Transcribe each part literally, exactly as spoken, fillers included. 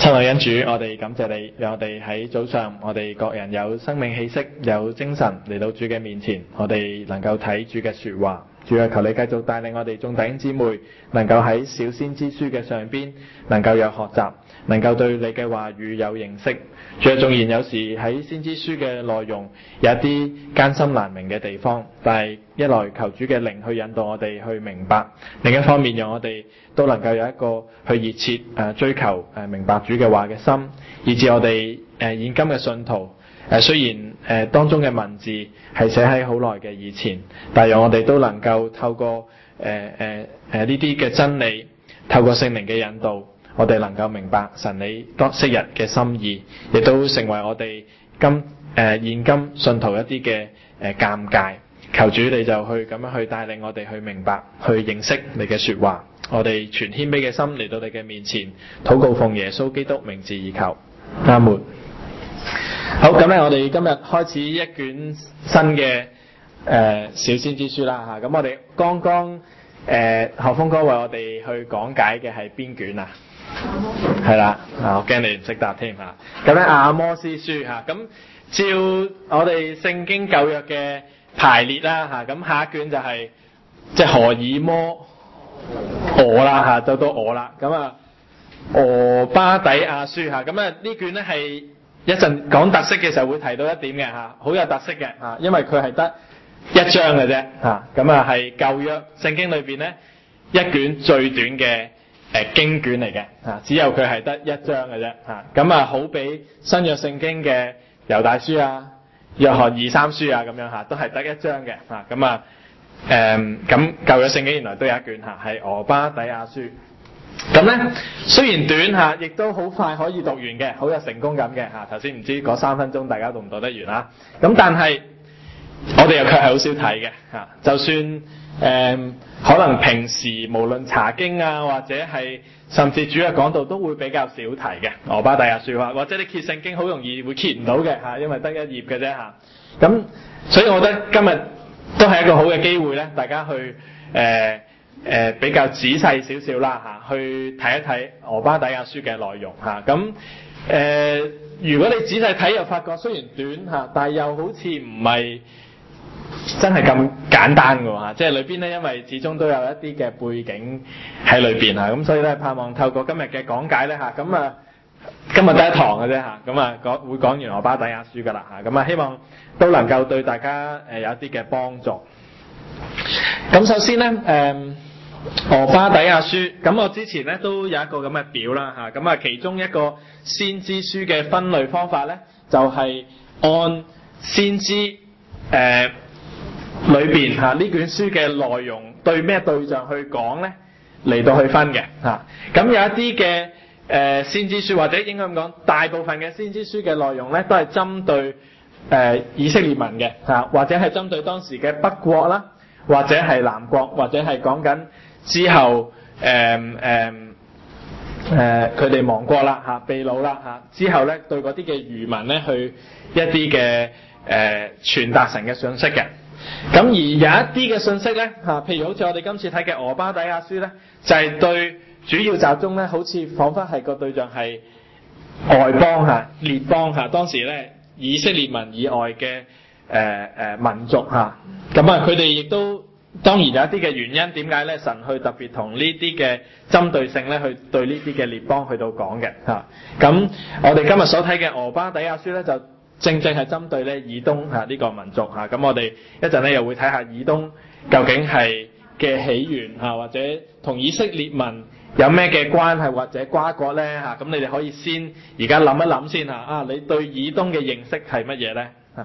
親愛恩主，我哋感謝你，讓我哋喺早上，我哋各人有生命氣息，有精神嚟到主嘅面前，我哋能夠睇主嘅說話。主啊，求你繼續帶領我哋眾弟兄姊妹，能夠喺小先知書嘅上邊，能夠有學習，能夠對你嘅話語有認識。主啊，縱然有時喺先知書嘅內容有一啲艱辛難明嘅地方，但係一來求主嘅靈去引導我哋去明白，另一方面讓我哋都能夠有一個去熱切誒追求誒明白主嘅話嘅心，以致我哋誒現今嘅信徒誒雖然誒當中嘅文字係寫喺好耐嘅以前，但係讓我哋都能夠透過誒誒誒呢啲嘅真理，透過聖靈嘅引導，我哋能夠明白神你當昔日嘅心意，亦都成為我哋今誒、呃、現今信徒一啲嘅誒鑑戒。求主你就去咁樣去帶領我哋去明白，去認識你嘅說話。我哋全謙卑嘅心嚟到你嘅面前，禱告奉耶穌基督名字而求，阿門。好，咁咧我哋今日開始一卷新嘅誒、呃、小先知書啦吓。咁我哋剛剛誒何鋒哥為我哋去講解嘅係邊卷啊？係啦，啊我驚你唔識答添吓。咁咧阿摩司書吓，咁照我哋聖經舊約嘅排列啦吓，咁下一卷就係即係何爾摩俄啦吓，就到俄啦。咁啊俄巴底亞書吓，咁啊呢卷咧係一陣講特色嘅時候會提到一點嘅吓，好有特色嘅吓，因為佢係得一章嘅啫吓，咁啊係舊約聖經裏邊咧一卷最短嘅誒經卷嚟嘅吓，只有佢係得一章嘅啫吓，咁啊好比新約聖經嘅猶大書啊、約翰二三書啊咁樣吓，都係得一章嘅吓，咁啊誒咁舊約聖經原來都有一卷吓，係俄巴底亞書。咁咧雖然短吓，亦都好快可以讀完嘅，好有成功感嘅吓。頭先唔知嗰三分鐘大家讀唔讀得完啊？咁但係我哋又卻係好少睇嘅吓。就算誒、呃、可能平時無論查經啊，或者係甚至主日講道都會比較少提嘅。俄巴底亞書話，或者你揭聖經好容易會揭唔到嘅吓，因為得一頁嘅啫吓。咁所以我覺得今日都係一個好嘅機會咧，大家去誒。呃誒、呃、比較仔細少少啦嚇，去睇一睇俄巴底亞書嘅內容嚇。咁、啊、誒、呃，如果你仔細睇又發覺雖然短嚇，但係又好似唔係真係咁簡單㗎嚇。即係裏邊咧，因為始終都有一啲嘅背景喺裏邊嚇，咁所以咧盼望透過今日嘅講解咧嚇，咁啊今日第一堂嘅啫嚇，咁啊講會講完俄巴底亞書㗎啦嚇，咁啊希望都能夠對大家誒有一啲嘅幫助。咁首先咧誒。呃俄巴底亞書，咁我之前咧都有一個咁嘅表啦吓，咁啊其中一個先知書嘅分類方法咧，就係、是、按先知誒、呃、裏邊吓呢卷書嘅內容對咩對象去講咧嚟到去分嘅吓，咁有一啲嘅誒先知書或者應該咁講，大部分嘅先知書嘅內容咧都係針對誒、呃、以色列民嘅吓，或者係針對當時嘅北國啦，或者係南國，或者係講緊。之後誒誒誒佢哋亡國啦嚇，被擄啦嚇，之後咧對嗰啲嘅餘民咧去一啲嘅誒傳達神嘅信息嘅。咁而有一啲嘅信息咧嚇，譬如好似我哋今次睇嘅俄巴底亞書咧，就係、是、對主要集中咧，好似彷彿係個對象係外邦嚇、列邦嚇，當時咧以色列民以外嘅誒誒民族嚇，咁啊佢哋亦都。當然有一啲嘅原因，點解咧神去特別同呢啲嘅針對性咧，去對呢啲嘅列邦去到講嘅嚇。咁、啊、我哋今日所睇嘅俄巴底亞書咧，就正正係針對咧以東嚇呢、啊這個民族嚇。咁、啊、我哋一陣咧又會睇下以東究竟係嘅起源嚇、啊，或者同以色列民有咩嘅關係或者瓜葛咧嚇。咁、啊、你哋可以先而家諗一諗先嚇。啊，你對以東嘅認識係乜嘢咧嚇？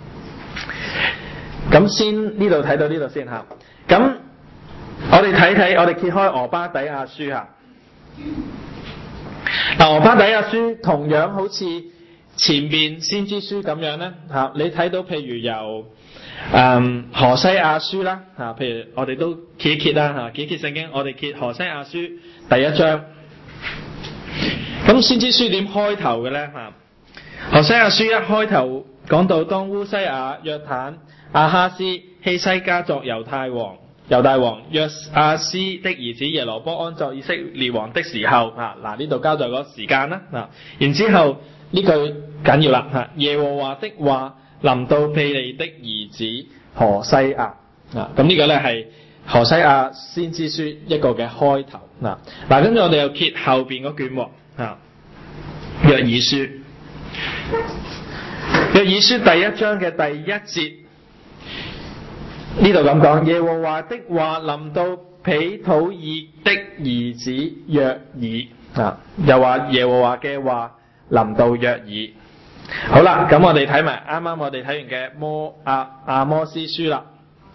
咁先呢度睇到呢度先嚇，咁我哋睇睇，我哋揭開俄巴底亞書嚇。嗱，俄巴底亞書同樣好似前面先知書咁樣咧嚇，你睇到譬如由誒、嗯、何西亞書啦嚇，譬如我哋都揭一揭啦嚇，揭一揭聖經，我哋揭何西亞書第一章。咁先知書點開頭嘅咧嚇？何西亞書一開頭講到當烏西亞、約坦、亞哈斯、希西家作猶太王， 猶大王約阿斯的兒子耶羅波安作以色列王的時候，啊嗱呢度交代個時間啦，嗱然之後呢句緊要啦，嚇耶和華的話臨到庇利的兒子何西亞，啊咁呢個咧係何西亞先知書一個嘅開頭，嗱嗱跟住我哋又揭後邊嗰卷喎，啊約珥書，約珥書第一章嘅第一節。呢度咁講，耶和華的話臨到毗土爾的兒子約珥，啊，又話耶和華嘅話臨到約珥。好啦，咁我哋睇埋啱啱我哋睇完嘅摩阿阿摩司書啦。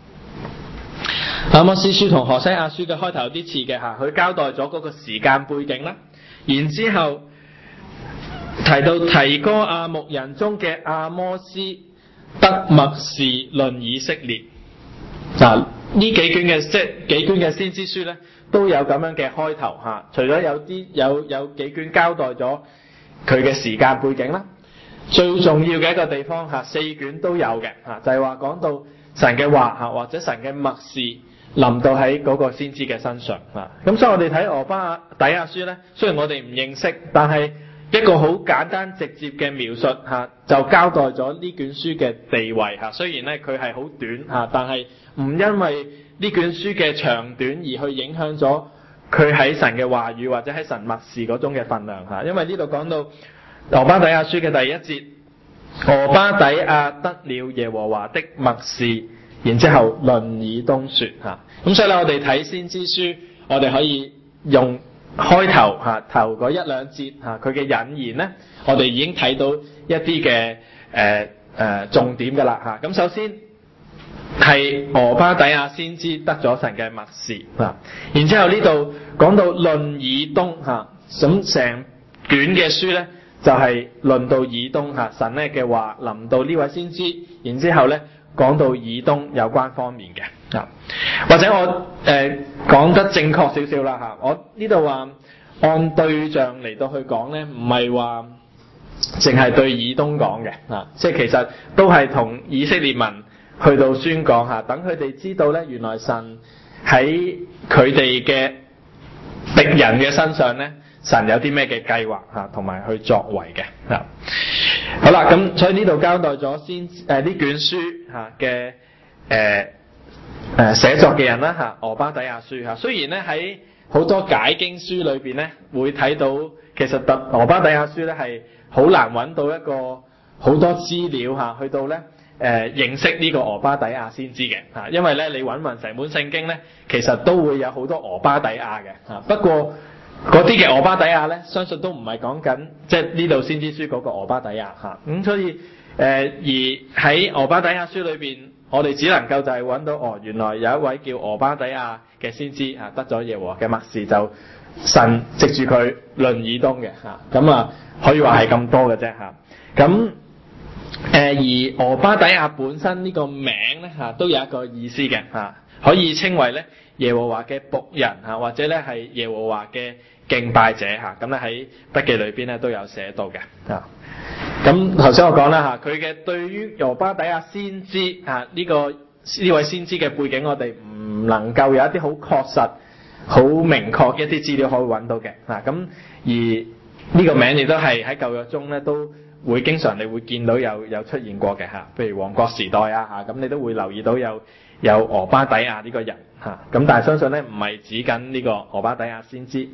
阿摩司書同何西阿書嘅開頭有啲似嘅嚇，佢交代咗嗰個時間背景啦，然之後提到提哥亞牧人中嘅阿摩司得默示論以色列。嗱，呢幾卷嘅即係幾卷嘅先知書咧，都有咁樣嘅開頭嚇。除咗有啲有有幾卷交代咗佢嘅時間背景啦，最重要嘅一個地方嚇，四卷都有嘅嚇，就係話講到神嘅話嚇，或者神嘅默示臨到喺嗰個先知嘅身上嚇。咁所以我哋睇俄巴底亞書咧，雖然我哋唔認識，但係一個好簡單直接嘅描述嚇，就交代咗呢卷書嘅地位嚇。雖然咧佢係好短嚇，但係唔因為呢卷書嘅長短而去影響咗佢喺神嘅話語或者喺神默示嗰種嘅分量嚇。因為呢度講到俄巴底亞書嘅第一節，俄巴底亞得了耶和華的默示，然之後論以東說嚇。咁所以咧，我哋睇先知書，我哋可以用開頭嚇頭嗰一兩節嚇佢嘅引言咧，我哋已經睇到一啲嘅誒誒重點㗎啦嚇。咁首先係俄巴底亞先知得咗神嘅默示啊，然之後呢度講到論以東嚇，咁成卷嘅書咧就係論到以東嚇，神咧嘅話臨到呢位先知，然之後咧講到以東有關方面嘅啊，或者我誒講得正確少少啦嚇，我呢度話按對象嚟到去講咧，唔係話淨係對以東講嘅啊，即係其實都係同以色列民去到宣講下，等佢哋知道咧，原來神喺佢哋嘅敵人嘅身上咧，神有啲咩嘅計劃嚇，同埋去作為嘅啊。好啦，咁所以呢度交代咗先誒呢卷書嚇嘅誒誒寫作嘅人啦嚇，俄巴底亞書嚇。雖然咧喺好多解經書裏邊咧，會睇到其實特俄巴底亞書咧係好難揾到一個好多資料嚇，去到咧。誒、呃、認識呢個俄巴底亞先知嘅嚇，因為咧你揾勻成本聖經咧，其實都會有好多俄巴底亞嘅嚇。不過嗰啲嘅俄巴底亞咧，相信都唔係講緊即係呢度先知書嗰個俄巴底亞嚇。咁、嗯、所以誒、呃、而喺俄巴底亞書裏邊，我哋只能夠就係揾到哦，原來有一位叫俄巴底亞嘅先知嚇，得咗耶和華嘅默示，就神藉住佢論以東嘅嚇。咁啊可以話係咁多嘅啫嚇。咁誒而俄巴底亞本身呢個名咧嚇都有一個意思嘅嚇，可以稱為咧耶和華嘅僕人嚇，或者咧係耶和華嘅敬拜者嚇。咁咧喺筆記裏邊咧都有寫到嘅嚇。咁頭先我講啦嚇，佢嘅對於俄巴底亞先知嚇呢個呢位先知嘅背景，我哋唔能夠有一啲好確實、好明確一啲資料可以揾到嘅嚇。咁而呢個名亦都係喺舊約中咧都會經常你會見到有有出現過嘅嚇，譬如王國時代啊嚇，咁你都會留意到有有俄巴底亞呢個人嚇，咁但係相信咧唔係指緊呢個俄巴底亞先知。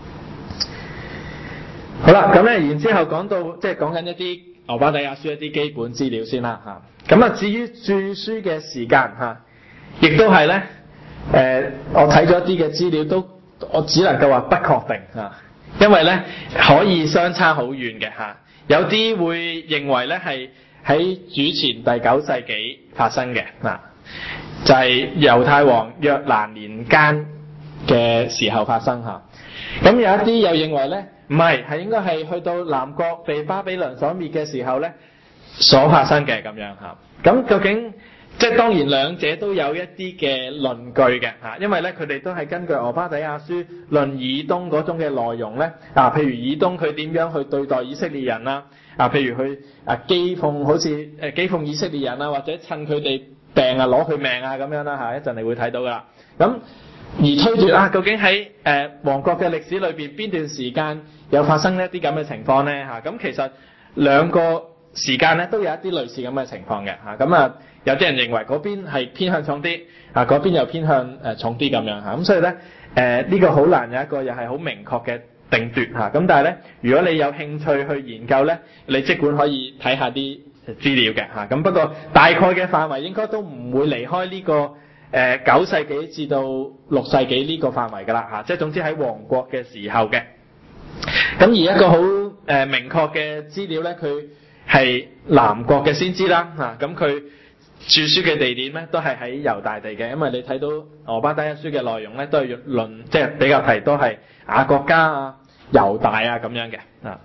好啦，咁咧然之後講到即係講緊一啲俄巴底亞書一啲基本資料先啦嚇，咁啊至於著書嘅時間嚇，亦都係咧誒我睇咗一啲嘅資料都我只能夠話不確定嚇，因為咧可以相差好遠嘅嚇。有啲會認為咧係喺主前第九世紀發生嘅嗱，就係猶太王約蘭年間嘅時候發生嚇。咁有一啲又認為咧唔係，係應該係去到南國被巴比倫所滅嘅時候咧所發生嘅咁樣嚇。咁究竟即係當然兩者都有一啲嘅論據嘅嚇，因為咧佢哋都係根據俄巴底亞書論以東嗰種嘅內容咧啊，譬如以東佢點樣去對待以色列人啊，啊譬如佢啊譏諷好似誒譏諷以色列人啊，或者趁佢哋病啊攞佢命啊咁樣啦嚇，一陣你會睇到噶啦。 咁而推斷啊，究竟喺誒王國嘅歷史裏邊邊段時間有發生一啲咁嘅情況咧嚇？咁其實兩個時間咧都有一啲類似咁嘅情況嘅嚇。咁啊有啲人認為嗰邊係偏向重啲，啊嗰邊又偏向誒重啲咁樣嚇。咁所以咧誒呢個好難有一個又係好明確嘅定奪嚇。咁但係咧，如果你有興趣去研究咧，你即管可以睇下啲資料嘅嚇。咁不過大概嘅範圍應該都唔會離開呢個誒九世紀至到六世紀呢個範圍㗎啦嚇。即係總之喺王國嘅時候嘅。咁而一個好誒明確嘅資料咧，佢係南國嘅先知啦嚇。咁佢著書嘅地點咧都係喺猶大地嘅，因為你睇到俄巴底亞書嘅內容咧都係論即係比較提多係雅各家啊、猶大啊咁樣嘅啊。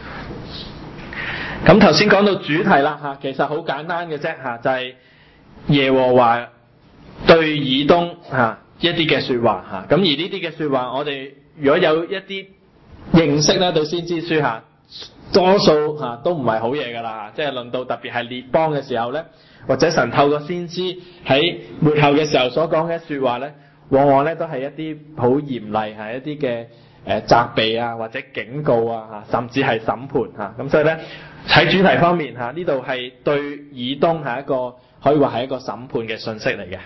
咁頭先講到主題啦嚇，其實好簡單嘅啫嚇，就係耶和華對以東嚇一啲嘅説話嚇。咁而呢啲嘅説話，我哋如果有一啲認識咧對先知書嚇，多數嚇都唔係好嘢㗎啦。即係論到特別係列邦嘅時候咧，或者神透過先知喺末後嘅時候所講嘅説話咧，往往咧都係一啲好嚴厲係一啲嘅誒責備啊，或者警告啊嚇，甚至係審判嚇。咁所以咧喺主題方面嚇，呢度係對以東係一個可以話係一個審判嘅信息嚟嘅。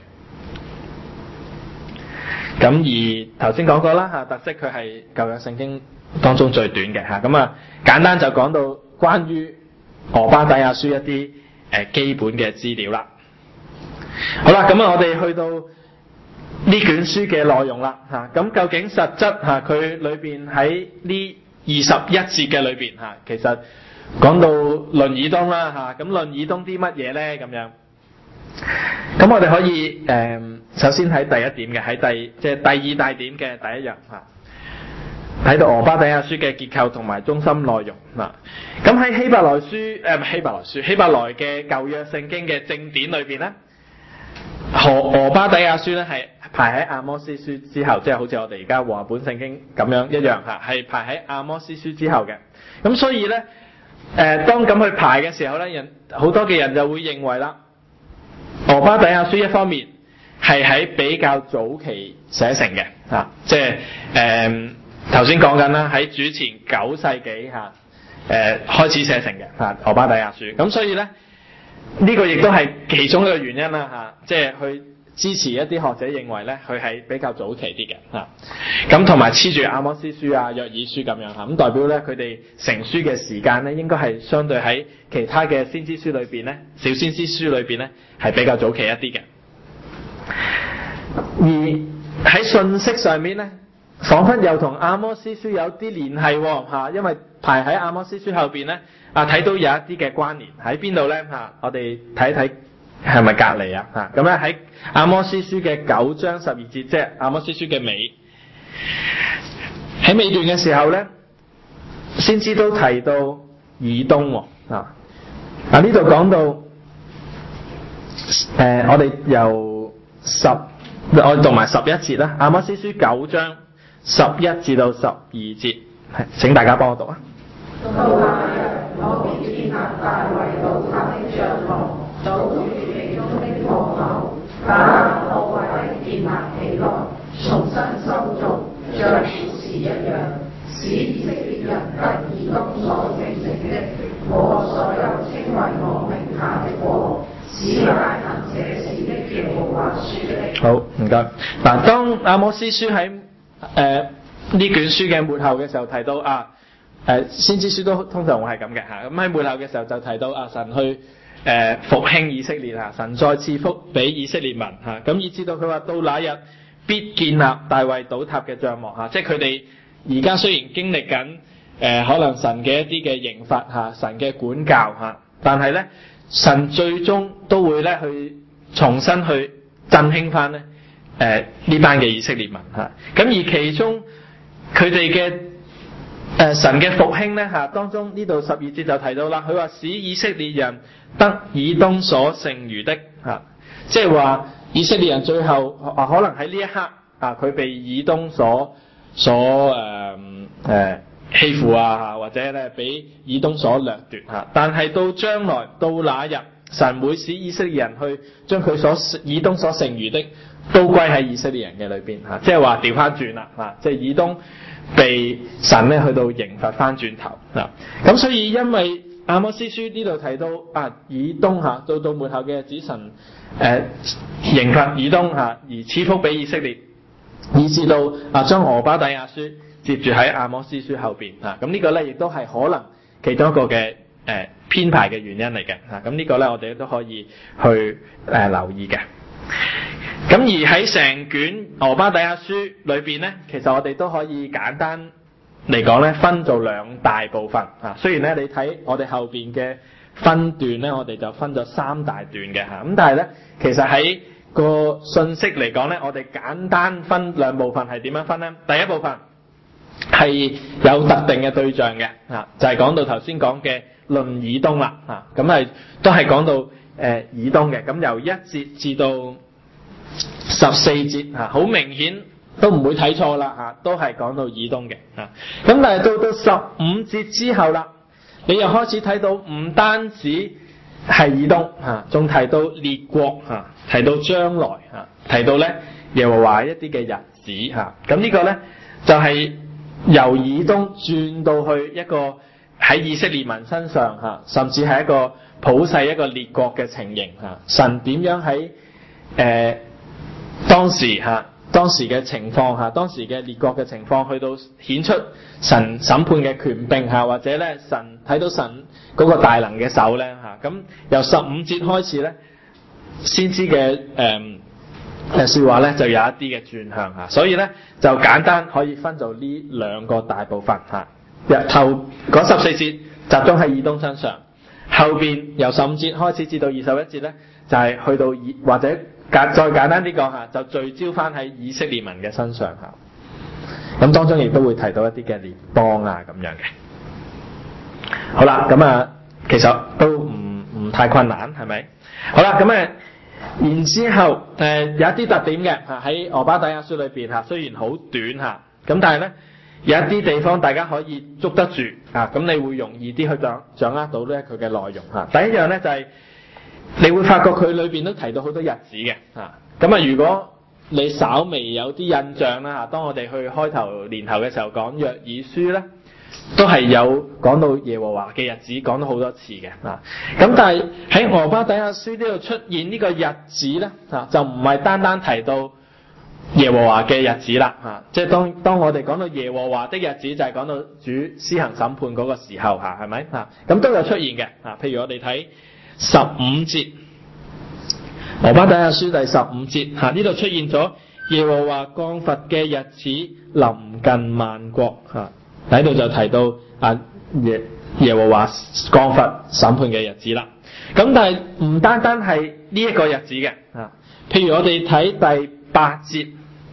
咁而頭先講過啦嚇，特色佢係舊約聖經當中最短嘅嚇。咁啊簡單就講到關於俄巴底亞書一啲誒基本嘅資料啦。好啦，咁啊我哋去到呢卷書嘅內容啦嚇。咁究竟實質嚇佢裏邊喺呢二十一節嘅裏邊嚇，其實講到論以東啦嚇。咁論以東啲乜嘢咧咁樣？咁我哋可以誒、呃、首先喺第一點嘅，喺第即係第二大點嘅第一樣嚇，睇到俄巴底亞書嘅結構同埋中心內容嗱。咁喺希伯來書誒、呃、希伯來書希伯來嘅舊約聖經嘅正典裏邊咧，俄俄巴底亞書咧係排喺阿摩司書之後，即係好似我哋而家和合本聖經咁樣一樣嚇，係排喺阿摩司書之後嘅。咁所以咧誒、呃，當咁去排嘅時候咧，人好多嘅人就會認為啦。俄巴底亞書一方面係喺比較早期寫成嘅啊，即係誒頭先講緊啦，喺主前九世紀嚇誒開始寫成嘅啊，俄巴底亞書。咁所以咧呢、這個亦都係其中一個原因啦嚇、啊，即係去支持一啲學者認為咧佢係比較早期啲嘅嚇。咁同埋黐住阿摩司書啊、約珥書咁樣嚇，咁、啊、代表咧佢哋成書嘅時間咧應該係相對喺其他嘅先知書裏邊咧，小先知書裏邊咧係比較早期一啲嘅。而喺信息上面咧，彷彿又同阿摩司書有啲聯繫喎嚇，因為排喺阿摩司書後邊咧啊，睇到有一啲嘅關聯喺邊度咧嚇，我哋睇一睇係咪隔離啊嚇？咁咧喺阿摩司書嘅九章十二節，即係阿摩司書嘅尾，喺尾段嘅時候咧，先知都提到以東喎啊。嗱呢度講到誒、呃，我哋由十我哋讀埋十一節啦，阿摩司書九章十一至到十二節，係請大家幫我讀啊。到那日，我必建立大衛倒塌的帳幕，堵住其中的破口，把那破壞的建立起來，重新修造，像古時一樣，使以色列人得以東所承承的，我所有稱為我名下的國，使大行這事的耶和華說的。好，唔該。嗱，當阿摩司書喺誒呢卷書嘅末後嘅時候提到啊。誒先知書都通常會係咁嘅嚇，咁喺末後嘅時候就提到啊神去誒、呃、復興以色列嚇，神再賜福俾以色列民嚇，咁以至到佢話到那日必建立大衛倒塌嘅帳幕嚇，即係佢哋而家雖然經歷緊誒、呃、可能神嘅一啲嘅刑罰嚇，神嘅管教嚇，但係咧神最終都會咧去重新去振興翻咧誒呢班嘅以色列民嚇，咁而其中佢哋嘅誒、呃、神嘅復興咧嚇，當中呢度十二節就提到啦，佢話使以色列人得以東所剩餘的嚇、啊，即係話以色列人最後啊可能喺呢一刻啊佢被以東所所誒誒、呃呃、欺負啊，或者咧俾以東所掠奪嚇、啊，但係到將來到那日神會使以色列人去將佢所以東所剩餘的都歸喺以色列人嘅裏邊嚇，即係話調翻轉啦嚇，即係以東被神咧去到刑罰翻轉頭嗱，咁所以因為阿摩司書呢度提到啊以東嚇到到末後嘅日子神誒、呃、刑罰以東嚇而賜福俾以色列，以至到啊將俄巴底亞書接住喺阿摩司書後邊嚇，咁呢個咧亦都係可能其中一個嘅誒編排嘅原因嚟嘅嚇，咁呢個咧我哋都可以去誒、呃、留意嘅。咁而喺成卷俄巴底亞書裏邊咧，其實我哋都可以簡單嚟講咧，分做兩大部分啊。雖然咧你睇我哋後邊嘅分段咧，我哋就分咗三大段嘅嚇，咁但係咧其實喺個信息嚟講咧，我哋簡單分兩部分係點樣分咧？第一部分係有特定嘅對象嘅啊，就係、是、講到頭先講嘅論以東啦啊，咁係都係講到誒、呃、以東嘅，咁由一節至到十四節嚇，好明顯都唔會睇錯啦嚇，都係講到以東嘅嚇。咁但係到到十五節之後啦，你又開始睇到唔單止係以東嚇，仲提到列國嚇，提到將來嚇，提到咧耶和華一啲嘅日子嚇。咁呢個咧就係由以東轉到去一個喺以色列民身上嚇，甚至係一個普世一個列國嘅情形嚇。神點樣喺誒？呃當時嚇，當時嘅情況嚇，當時嘅列國嘅情況，去到顯出神審判嘅權柄嚇，或者咧神睇到神嗰個大能嘅手咧嚇。咁由十五節開始咧，先知嘅誒誒説話咧就有一啲嘅轉向嚇，所以咧就簡單可以分做呢兩個大部分嚇。日頭嗰十四節集中喺以東身上，後邊由十五節開始至到二十一節咧，就係、是、去到以或者。簡再簡單啲講下，就聚焦翻喺以色列民嘅身上嚇。咁當中亦都會提到一啲嘅列邦啊咁樣嘅。好啦，咁啊，其實都唔唔太困難，係咪？好啦，咁啊，然之後誒、呃、有一啲特點嘅嚇喺俄巴底亞書裏邊嚇，雖然好短嚇，咁但係咧有一啲地方大家可以捉得住啊，咁你會容易啲去掌掌握到咧佢嘅內容嚇。第一樣咧就係、是。你會發覺佢裏邊都提到好多日子嘅，啊，咁啊，如果你稍微有啲印象啦，嚇，當我哋去開頭年頭嘅時候講約珥書咧，都係有講到耶和華嘅日子，講咗好多次嘅，啊，咁但係喺俄巴底亞書呢度出現呢個日子咧，啊，就唔係單單提到耶和華嘅日子啦，啊，即係當當我哋講到耶和華的日子，就係講到主施行審判嗰個時候嚇，係咪啊？咁都有出現嘅，啊，譬如我哋睇。十五節，俄巴底亞書第十五節嚇，呢度出現咗耶和華降罰嘅日子臨近萬國嚇，喺度就提到啊耶耶和華降罰審判嘅日子啦。咁但係唔單單係呢一個日子嘅嚇，譬如我哋睇第八節，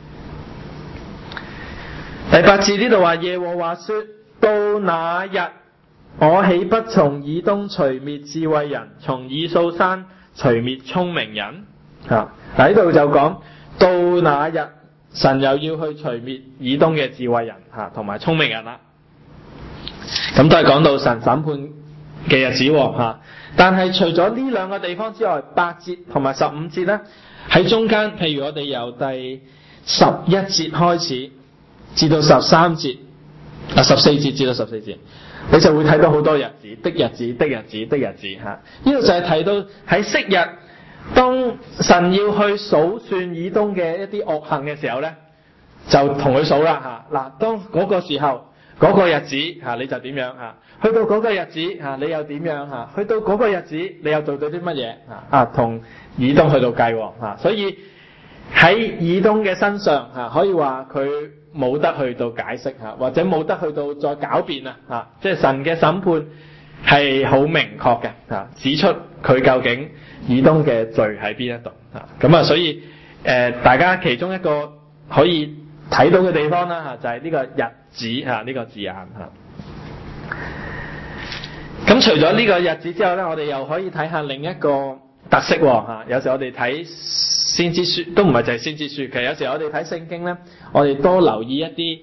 第八節呢度話耶和華說到那日。我豈不從以東除滅智慧人，從以掃山除滅聰明人？啊，喺度就講到那日，神又要去除滅以東嘅智慧人嚇，同埋聰明人啦。咁都係講到神審判嘅日子喎嚇。但係除咗呢兩個地方之外，八節同埋十五節咧，喺中間，譬如我哋由第十一節開始至到十三節，啊十四節至到十四節。你就會睇到好多日子的日子的日子的日子嚇，呢度就係提到喺昔日，當神要去數算以東嘅一啲惡行嘅時候咧，就同佢數啦嚇。嗱，當嗰個時候嗰、嗰個日子嚇，你就點樣嚇？去到嗰個日子嚇，你又點樣嚇？去到嗰個日子，你又做到啲乜嘢嚇？啊，同以東去到計喎嚇，所以喺以東嘅身上嚇，可以話佢。冇得去到解釋嚇，或者冇得去到再狡辯啊嚇，即係神嘅審判係好明確嘅嚇，指出佢究竟以東嘅罪喺邊一度嚇，咁啊，所以誒、呃、大家其中一個可以睇到嘅地方啦嚇，就係、是、呢個日子嚇，呢、這個字眼嚇。咁除咗呢個日子之後咧，我哋又可以睇下另一個特色嚇，有時我哋睇先知書都唔係就係先知書，其實有時我哋睇聖經咧，我哋多留意一啲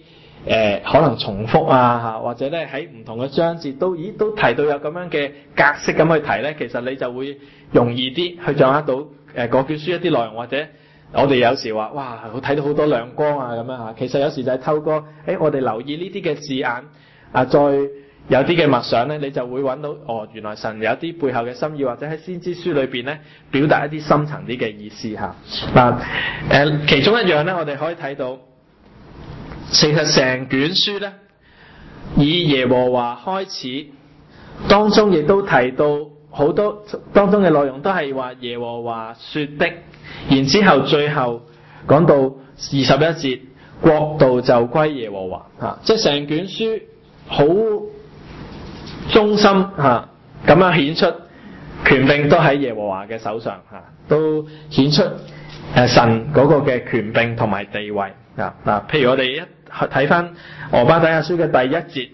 呃、可能重複啊嚇，或者咧喺唔同嘅章節都咦都提到有咁樣嘅格式咁去提咧，其實你就會容易啲去掌握到誒嗰卷書一啲內容，或者我哋有時話哇睇到好多亮光啊咁樣嚇，其實有時就係透過誒、欸、我哋留意呢啲嘅字眼啊，再有啲嘅默想咧，你就會揾到哦，原來神有啲背後嘅心意，或者喺先知書裏邊咧表達一啲深層啲嘅意思嚇。嗱誒，其中一樣咧，我哋可以睇到，其實成卷書咧以耶和華開始，當中亦都提到好多當中嘅內容都係話耶和華說的，然之後最後講到二十一節，國度就歸耶和華嚇，即係成卷書好忠心嚇，咁樣顯出權柄都喺耶和華嘅手上嚇，都顯出誒神嗰個嘅權柄同埋地位啊嗱。譬如我哋一睇翻俄巴底亞書嘅第一節，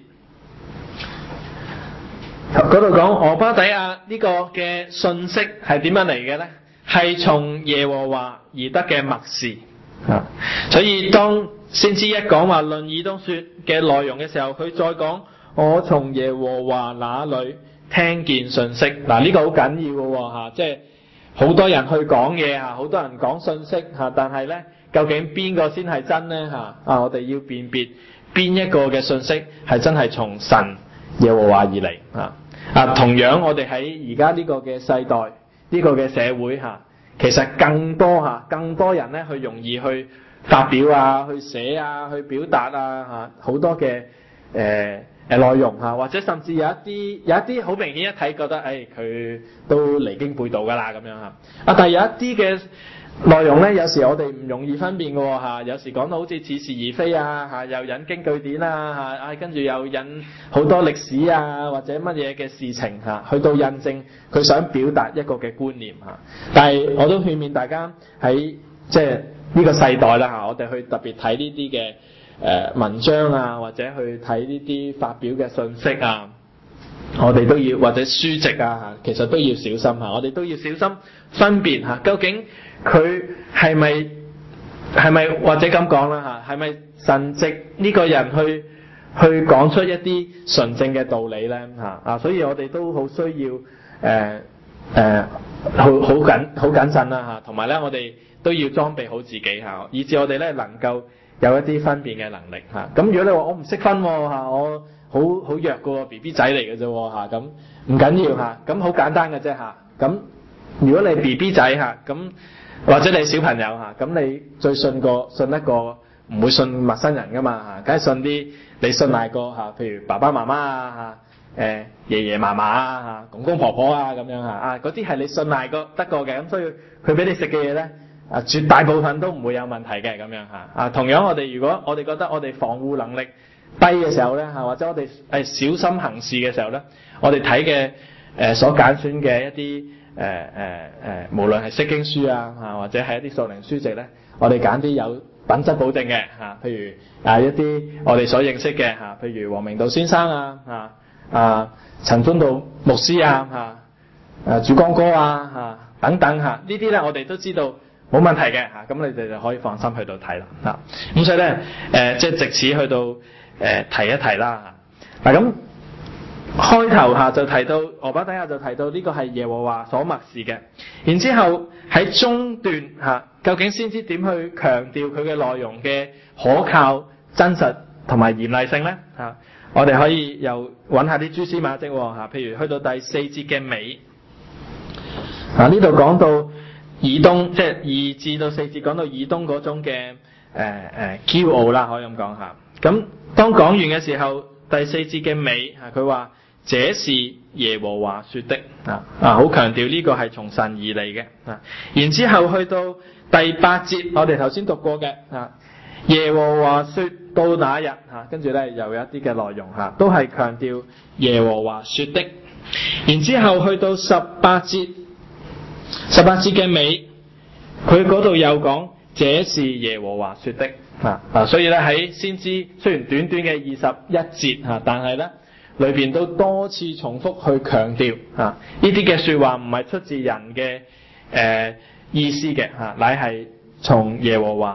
嗰度講俄巴底亞呢個嘅信息係點樣嚟嘅咧？係從耶和華而得嘅默示啊。所以當先知一講話論以東說嘅內容嘅時候，佢再講我從耶和華那裏聽見信息。嗱，呢個好緊要嘅吓，即係好多人去講嘢吓，好多人講信息吓，但係咧究竟邊個先係真咧吓？啊，我哋要辨別邊一個嘅信息係真係從神耶和華而嚟啊！啊，同樣我哋喺而家呢個嘅世代，呢、呢個嘅社會吓，其實更多吓，更多人咧去容易去發表啊，去寫啊，去表達啊吓，好多嘅誒誒內容吓，或者甚至有一啲有一啲好明顯一睇覺得誒佢、哎、都離經背道噶啦咁樣吓啊，但係有一啲嘅內容咧，有時我哋唔容易分辨嘅吓，有時講到好似似是而非啊吓，又引經據典啊吓，啊跟住又引好多歷史啊或者乜嘢嘅事情吓，去到印證佢想表達一個嘅觀念吓。但係我都勸勉大家喺即係呢個世代啦吓，我哋去特別睇呢啲嘅誒文章啊，或者去睇呢啲發表嘅信息啊，我哋都要或者書籍啊吓，其實都要小心吓，我哋都要小心分辨吓，究竟佢係咪係咪或者咁講啦吓，係咪神藉呢個人去去講出一啲純正嘅道理咧吓啊？所以我哋都好需要誒誒好好緊好謹慎啦吓，同埋咧我哋都要裝備好自己吓，以至我哋咧能夠有一啲分辨嘅能力吓。咁如果你話我唔識分吓，我好好弱個 B B 仔嚟嘅啫吓，咁唔緊要吓，咁好簡單嘅啫吓。咁如果你 B B 仔吓，咁或者你小朋友吓，咁你最信個信一個唔會信陌生人噶嘛吓，梗係信啲你信賴個吓，譬如爸爸媽媽啊吓，誒爺爺嫲嫲啊吓，公公婆婆啊咁樣吓啊，嗰啲係你信賴個得過嘅，咁所以佢俾你食嘅嘢咧啊，絕大部分都唔會有問題嘅咁樣吓啊。同樣我哋如果我哋覺得我哋防護能力低嘅時候咧吓，或者我哋誒小心行事嘅時候咧，我哋睇嘅誒所揀選嘅一啲誒誒誒，無論係釋經書啊吓，或者係一啲屬靈書籍咧，我哋揀啲有品質保證嘅吓，譬如啊一啲我哋所認識嘅吓，譬如黃明道先生啊吓啊陳忠道牧師啊吓，誒主光哥啊吓等等吓，呢啲咧我哋都知道冇問題嘅吓，咁你哋就可以放心去到睇啦吓。咁所以咧誒即係藉此去到誒提一提啦吓。嗱咁開頭下就提到俄巴底亞就提到呢個係耶和華所默示嘅，然之後喺中段吓，究竟先知點去強調佢嘅內容嘅可靠、真實同埋嚴厲性咧吓？我哋可以又揾下啲蛛絲馬跡吓，譬如去到第四節嘅尾啊，呢度講到以東，即係二至到四節講到以東嗰種嘅誒誒驕傲啦，可以咁講吓。咁當講完嘅時候，第四節嘅尾吓，佢話這是耶和華說的啊啊，好強調呢個係從神而嚟嘅啊。然之後去到第八節，我哋頭先讀過嘅啊，耶和華說到那日吓，跟住咧又有一啲嘅內容吓，都係強調耶和華說的。然之後去到十八節，十八節嘅尾，佢嗰度又講這是耶和華說的啊啊，所以咧喺先知雖然短短嘅二十一節吓，但係咧裏邊都多次重複去強調啊，呢啲嘅說話唔係出自人嘅誒、呃、意思嘅吓，乃係從耶和華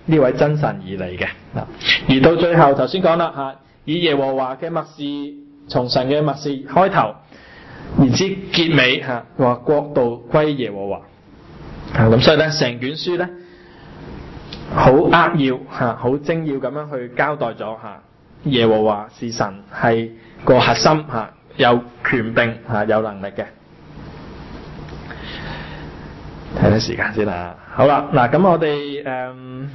呢位真神而嚟嘅。而到最後頭先講啦嚇，以耶和華嘅默示，從神嘅默示開頭，然之結尾嚇話國度歸耶和華。咁所以咧，成卷書咧好扼要嚇，好精要咁樣去交代咗嚇耶和華是神，係個核心嚇，有權柄嚇，有能力嘅。睇睇時間先啦。好啦，嗱咁我哋誒、嗯、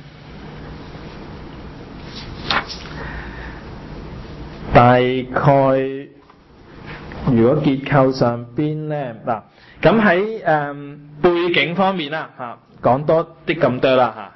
大概如果結構上邊咧嗱，咁喺誒背景方面啦嚇，講多啲咁多啦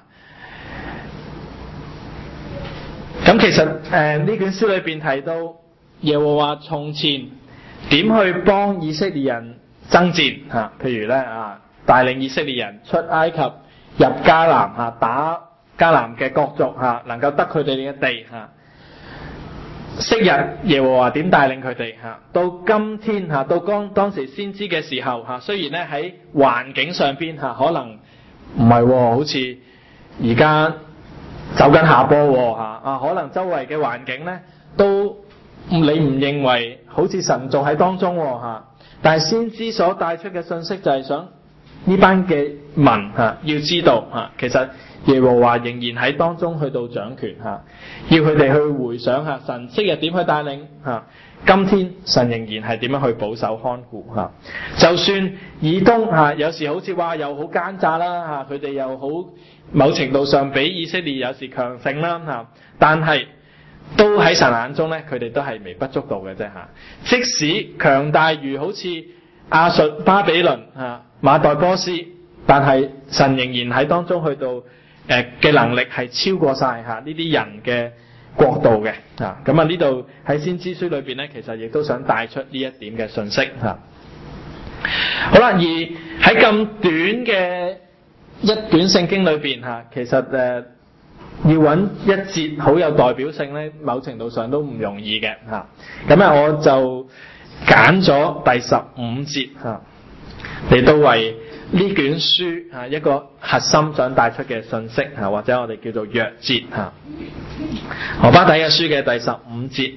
嚇。咁其實誒呢、呃、卷書裏邊提到耶和華從前點去幫以色列人爭戰嚇，譬如咧啊。帶領以色列人出埃及入迦南嚇，打迦南嘅各族嚇，能夠得佢哋嘅地嚇。昔日耶和華點帶領佢哋嚇，到今天嚇，到當當時先知嘅時候嚇，雖然咧喺環境上邊嚇可能唔係喎，好似而家走緊下坡喎嚇啊，可能周圍嘅環境咧都你唔認為好似神做喺當中喎嚇，但係先知所帶出嘅信息就係想呢班嘅民嚇要知道嚇，其實耶和華仍然喺當中去到掌權嚇，要佢哋去回想下神昔日點去帶領嚇，今天神仍然係點樣去保守看顧嚇。就算以東嚇有時好似話又好奸詐啦嚇，佢哋又好某程度上比以色列有時強盛啦嚇，但係都喺神眼中咧，佢哋都係微不足道嘅啫嚇。即使強大如好似亞述、巴比倫嚇、馬代波斯，但係神仍然喺當中去到誒嘅、呃、能力係超過晒嚇呢啲人嘅國度嘅嚇。咁啊呢度喺先知書裏邊咧，其實亦都想帶出呢一點嘅信息嚇。好啦，而喺咁短嘅一卷聖經裏邊嚇，其實誒、呃、要揾一節好有代表性咧，某程度上都唔容易嘅嚇。咁啊，我就揀咗第十五節嚇嚟到為呢卷書嚇一個核心想帶出嘅信息嚇，或者我哋叫做鑰節嚇。何巴底亞書嘅第十五節，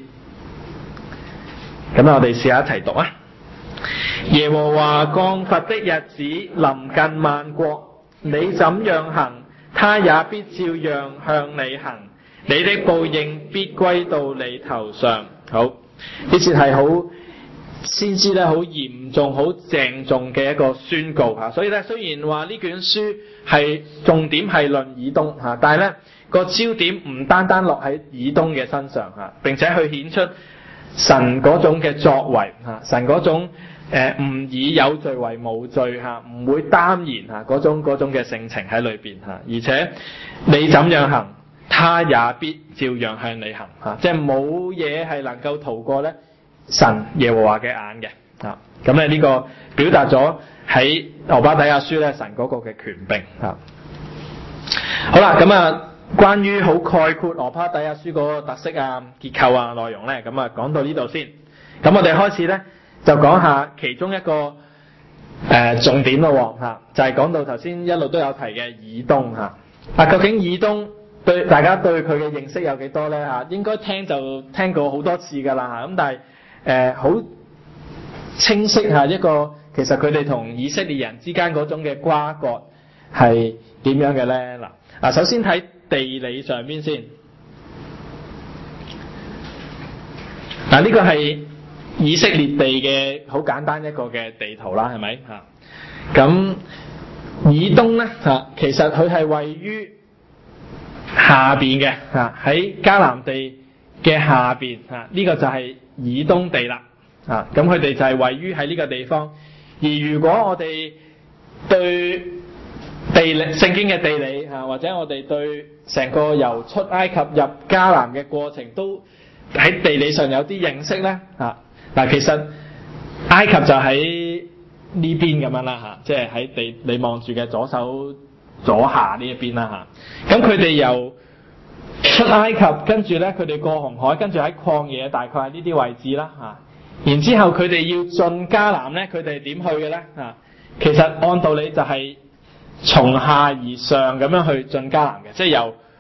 咁我哋試下一齊讀啊！耶和華降罰的日子臨近萬國，你怎樣行，他也必照樣向你行，你的報應必歸到你頭上。好，呢節係好先知咧，好嚴重、好鄭重嘅一個宣告嚇。所以咧，雖然話呢卷書係重點係論以東嚇，但係咧個焦點唔單單落喺以東嘅身上嚇，並且去顯出神嗰種嘅作為嚇，神嗰種誒唔以有罪為無罪嚇，唔會耽延嚇嗰種嗰種嘅性情喺裏邊嚇，而且你怎樣行，他也必照樣向你行嚇，即係冇嘢係能夠逃過咧神耶和華嘅眼嘅嚇。咁咧呢個表達咗喺俄巴底亞書咧神嗰個嘅權柄嚇。好啦，咁啊關於好概括俄巴底亞書嗰個特色啊、結構啊、內容咧，咁啊講到呢度先。咁我哋開始咧就講下其中一個誒、呃、重點咯嚇，就係、是、講到頭先一路都有提嘅以東嚇。啊，究竟以東對大家對佢嘅認識有幾多咧嚇？應該聽就聽過好多次㗎啦嚇，咁但係誒好清晰嚇一個其實佢哋同以色列人之間嗰種嘅瓜葛係點樣嘅咧嗱？啊，首先睇地理上邊先。嗱，呢個係以色列地嘅好簡單一個嘅地圖啦，係咪嚇？咁以東咧嚇，其實佢係位於下邊嘅嚇，喺迦南地嘅下邊嚇，呢個就係以東地啦嚇。咁佢哋就係位於喺呢個地方。而如果我哋對地理聖經嘅地理嚇，或者我哋對成個由出埃及入迦南嘅過程都喺地理上有啲認識咧嚇。嗱，其實埃及就喺呢邊咁樣啦嚇，即係喺地你望住嘅左手左下呢一邊啦嚇。咁佢哋由出埃及，跟住咧佢哋過紅海，跟住喺曠野，大概係呢啲位置啦嚇。然之後佢哋要進迦南咧，佢哋點去嘅咧嚇？其實按道理就係從下而上咁樣去進迦南嘅，即係由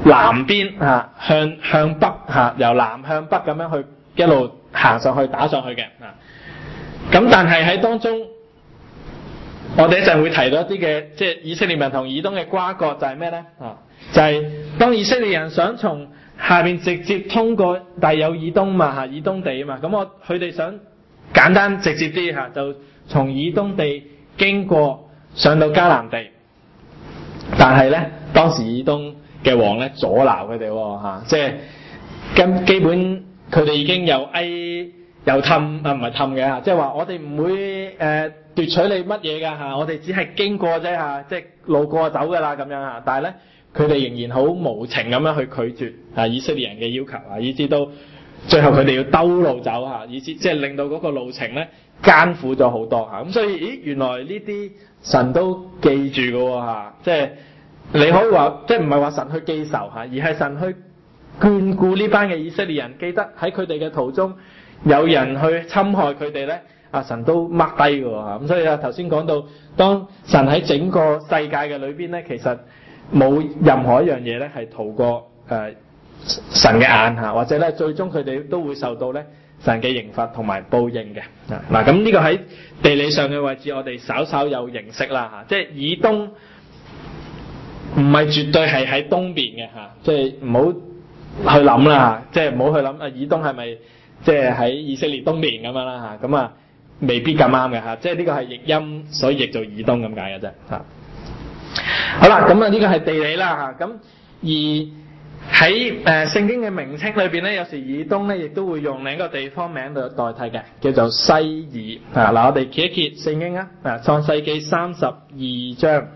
南邊嚇向向北嚇，由南向北咁樣去一路行上去打上去嘅啊。咁但係喺當中，我哋一陣會提到一啲嘅，即係以色列人同以東嘅瓜葛就係咩咧啊？就係、是、當以色列人想從下邊直接通過，但係有以東嘛嚇，以東地啊嘛，咁我佢哋想簡單直接啲嚇，就從以東地經過上到迦南地，但係咧當時以東嘅王咧阻撓佢哋喎嚇，即係咁基本佢哋已經又翳又氹啊，唔係氹嘅嚇，即係話我哋唔會誒、呃、奪取你乜嘢㗎嚇，我哋只係經過啫嚇，即係路過走㗎啦咁樣嚇，但係咧佢哋仍然好無情咁樣去拒絕啊以色列人嘅要求啊，以至到最後佢哋要兜路走嚇，以至即係令到嗰個路程咧艱苦咗好多嚇，咁所以咦原來呢啲神都記住㗎喎嚇，即係。你可以話，即係唔係話神去記仇嚇，而係神去眷顧呢班嘅以色列人，記得喺佢哋嘅途中有人去侵害佢哋咧，啊神都 mark 低㗎喎嚇。咁所以啊頭先講到，當神喺整個世界嘅裏邊咧，其實冇任何一樣嘢咧係逃過誒、呃、神嘅眼嚇，或者咧最終佢哋都會受到咧神嘅刑罰同埋報應嘅。嗱咁呢個喺地理上嘅位置，我哋稍稍有認識啦嚇，即係以東。唔係絕對係喺東邊嘅嚇，即係唔好去諗啦，即係唔好去諗啊！以東係咪即係喺以色列東邊咁樣啦嚇？咁啊未必咁啱嘅嚇，即係呢個係譯音，所以譯做以東咁解嘅啫嚇。好啦，咁啊呢個係地理啦嚇，咁而喺誒聖經嘅名稱裏邊咧，有時以東咧亦都會用另一個地方名嚟代替嘅，叫做西珥啊。嗱，我哋揭一揭聖經啊，啊創世記三十二章。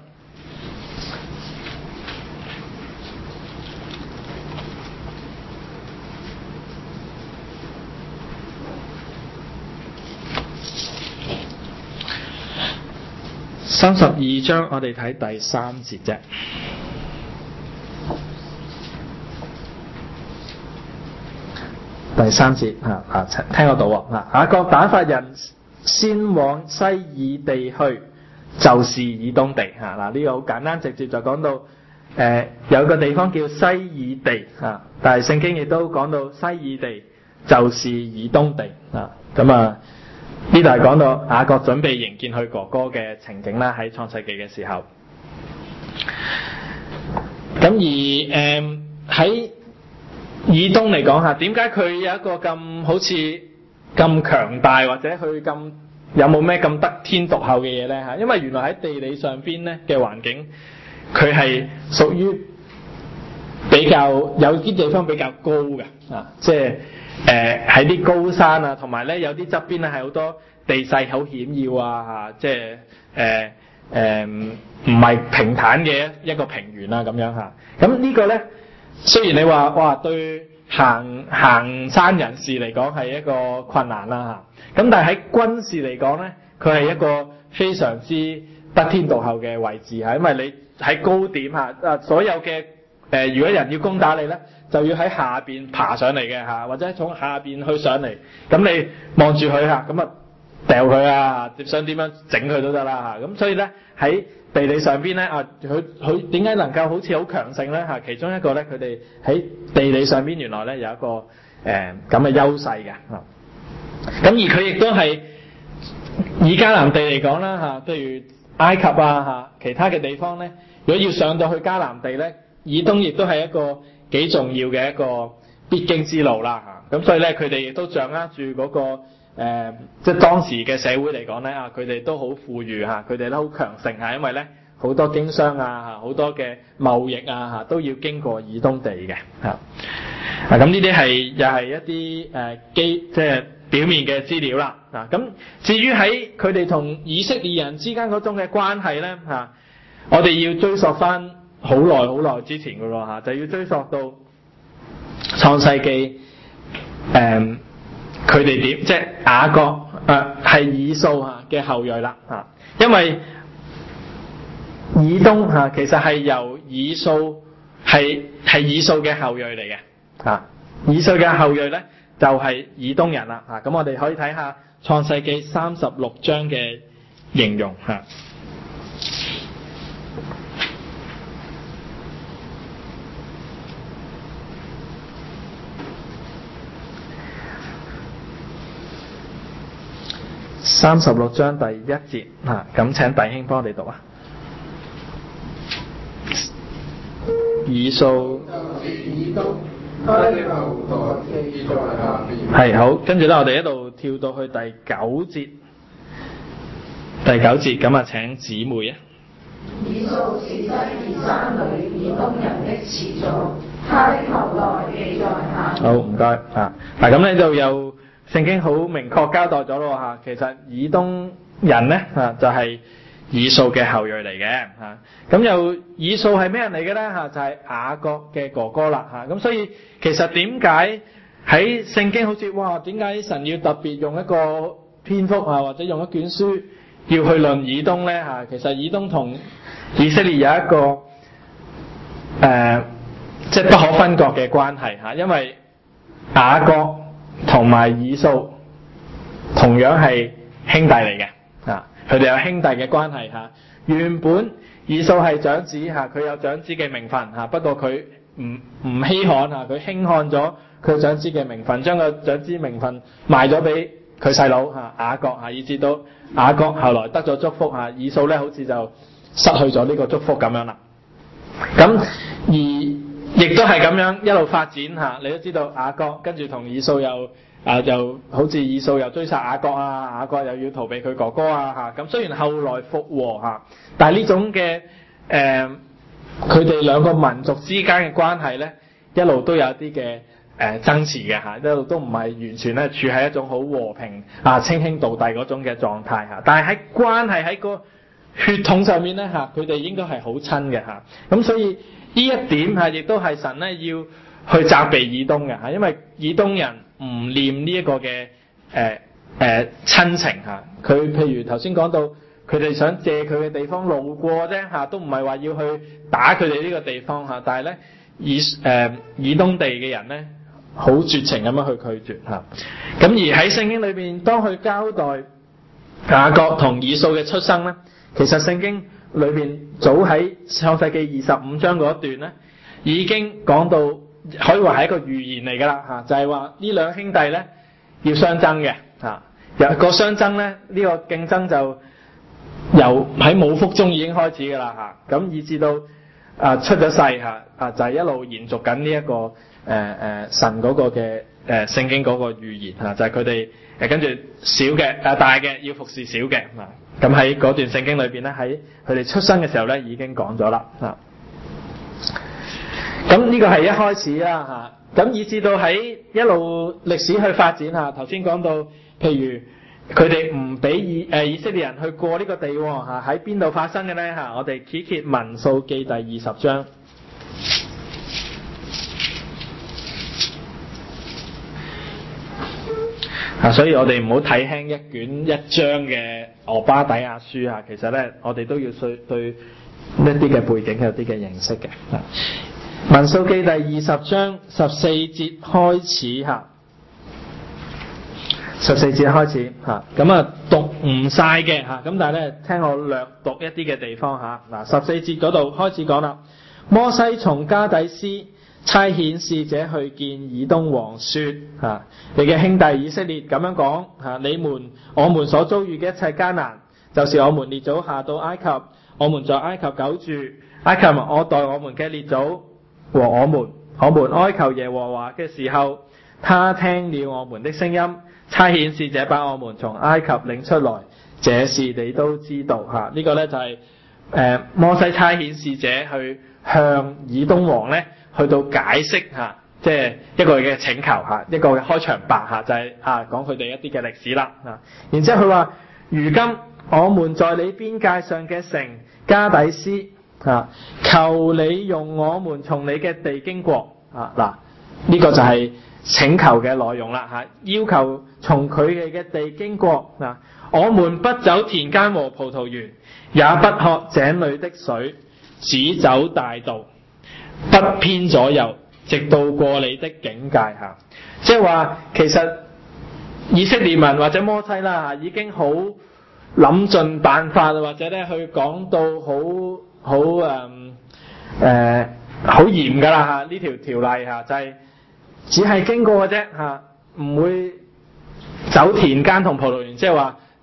三十二章，我哋睇第三節啫。第三節啊啊，聽得到啊！雅各打發人先往西珥地去，就是以東地啊。嗱，呢個好簡單直接就講到誒、呃、有個地方叫西珥地啊，但係聖經亦都講到西珥地就是以東地啊。咁啊。呢度係講到雅各準備迎見佢哥哥嘅情景啦，喺創世記嘅時候。咁而誒喺、呃、以東嚟講下，點解佢有一個咁好似咁強大，或者佢咁有冇咩咁得天獨厚嘅嘢咧嚇？因為原來喺地理上邊咧嘅環境，佢係屬於比較有啲地方比較高嘅啊，即係。誒喺啲高山啊，同埋咧有啲側邊咧係好多地勢好險要啊嚇，即係誒誒唔係平坦嘅一個平原啊咁樣嚇。咁呢個咧雖然你話哇對行行山人士嚟講係一個困難啦嚇，咁但係喺軍事嚟講咧，佢係一個非常之得天獨厚嘅位置嚇，因為你喺高點嚇啊，所有嘅誒、呃、如果人要攻打你咧，就要喺下邊爬上嚟嘅嚇，或者從下邊去上嚟，咁你望住佢嚇，咁啊掉佢啊，想點樣整佢都得啦嚇。咁所以咧喺地理上邊咧啊，佢佢點解能夠好似好強盛咧嚇？其中一個咧，佢哋喺地理上邊原來咧有一個誒咁嘅優勢嘅嚇。咁而佢亦都係以迦南地嚟講啦嚇，譬如埃及啊嚇，其他嘅地方咧，如果要上到去迦南地咧，以東亦都係一個幾重要嘅一個必經之路啦嚇，咁所以咧佢哋亦都掌握住嗰、那個誒、呃，即係當時嘅社會嚟講咧啊，佢哋都好富裕嚇，佢哋都好強盛嚇，因為咧好多經商啊嚇，好多嘅貿易啊嚇都要經過以東地嘅嚇。啊咁呢啲係又係一啲誒基即係表面嘅資料啦啊。咁至於喺佢哋同以色列人之間嗰種嘅關係咧嚇，我哋要追溯翻好耐好耐之前嘅咯嚇，就要追溯到創世記誒，佢哋點即係雅各誒係以掃嚇嘅後裔啦嚇，因為以東嚇其實係由以掃係係以掃嘅後裔嚟嘅嚇，以掃嘅後裔咧就係以東人啦嚇，咁我哋可以睇下創世記三十六章嘅形容嚇。 三十六章第一節嚇，咁請弟兄幫我哋讀啊。以掃係好，跟住咧我哋一路跳到去第九節，第九節咁啊，請姊妹啊。 以掃是西珥山裏以東人的始祖，他的後代記在下。 好，唔該啊。嗱咁咧就有聖經好明確交代咗咯嚇，其實以東人咧啊就係以掃嘅後裔嚟嘅嚇。咁又以掃係咩人嚟嘅咧嚇？就係雅各嘅哥哥啦嚇。咁所以其實點解喺聖經好似哇？點解神要特別用一個篇幅啊，或者用一卷書要去論以東咧嚇？其實以東同以色列有一個誒、呃，即係不可分割嘅關係嚇，因為雅各同埋以掃同樣係兄弟嚟嘅嚇，佢哋有兄弟嘅關係嚇。原本以掃係長子嚇，佢有長子嘅名分嚇，不過佢唔唔稀罕嚇，佢輕看咗佢長子嘅名分，將個長子名分賣咗俾佢細佬嚇雅各嚇，以至到雅各後來得咗祝福嚇，以掃咧好似就失去咗呢個祝福咁樣啦。咁而亦都係咁樣一路發展嚇，你都知道雅各跟住同以掃又啊，就好似以掃又追殺雅各啊，雅各又要逃避佢哥哥啊嚇。咁雖然後來復和嚇，但係呢種嘅誒佢哋兩個民族之間嘅關係咧，一路都有啲嘅誒爭持嘅嚇，一路都唔係完全咧處喺一種好和平啊稱兄道弟嗰種嘅狀態嚇。但係喺關係喺個血統上面咧嚇，佢哋應該係好親嘅嚇。咁所以呢一點嚇，亦都係神咧要去責備以東嘅嚇，因為以東人唔念呢一個嘅誒誒親情嚇。佢譬如頭先講到，佢哋想借佢嘅地方路過啫嚇，都唔係話要去打佢哋呢個地方嚇。但係咧以誒、呃、以東地嘅人咧，好絕情咁樣去拒絕嚇。咁而喺聖經裏邊，當佢交代雅各同以掃嘅出生咧，其實聖經裏邊早喺創世記二十五章嗰一段咧，已經講到可以話係一個預言嚟㗎啦嚇，就係話呢兩兄弟咧要相爭嘅嚇。有個相爭咧，呢個競爭就由喺母腹中已經開始㗎啦嚇，咁以至到啊出咗世嚇啊，就係一路延續緊呢一個誒誒、呃、神嗰個嘅誒聖經嗰個預言嚇，就係佢哋誒跟住小嘅啊大嘅要服侍小嘅啊。咁喺嗰段聖經裏邊咧，喺佢哋出生嘅時候咧已經講咗啦啊。咁呢個係一開始啦嚇，咁以至到喺一路歷史去發展嚇。頭先講到，譬如佢哋唔俾以誒以色列人去過呢個地喎嚇，喺邊度發生嘅咧嚇？我哋揭揭民數記第二十章。啊，所以我哋唔好睇輕一卷一章嘅俄巴底亞書啊，其實咧我哋都要對對一啲嘅背景有啲嘅認識嘅。啊，民數記第二十章十四節開始嚇，十四節開始嚇，咁啊讀唔晒嘅嚇，咁但係咧聽我略讀一啲嘅地方嚇。嗱，十四節嗰度開始講啦，摩西從加底斯差遣使者去見以東王說：嚇，你嘅兄弟以色列咁樣講嚇，你們我們所遭遇嘅一切艱難，就是我們列祖下到埃及，我們在埃及久住，埃及我待我們嘅列祖和我們，我們哀求耶和華嘅時候，他聽了我們的聲音，差遣使者把我們從埃及領出來，這事你都知道嚇。呢、這個呢就係、是、誒、呃、摩西差遣使者去向以東王呢。去到解釋嚇，即係一個嘅請求嚇，一個嘅開場白嚇，就係啊講佢哋一啲嘅歷史啦嚇。然之後佢話：如今我們在你邊界上嘅城加底斯嚇，求你容我們從你嘅地經過啊。嗱，呢個就係請求嘅內容啦嚇，要求從佢哋嘅地經過嗱。我們不走田間和葡萄園，也不喝井裏的水，只走大道，不偏左右，直到過你的境界嚇。即係話，其實以色列民或者摩西啦嚇，已經好諗盡辦法，或者咧去講到好好誒誒好嚴㗎啦嚇。呢條條例嚇就係、是、只係經過嘅啫嚇，唔會走田間同葡萄園，即係話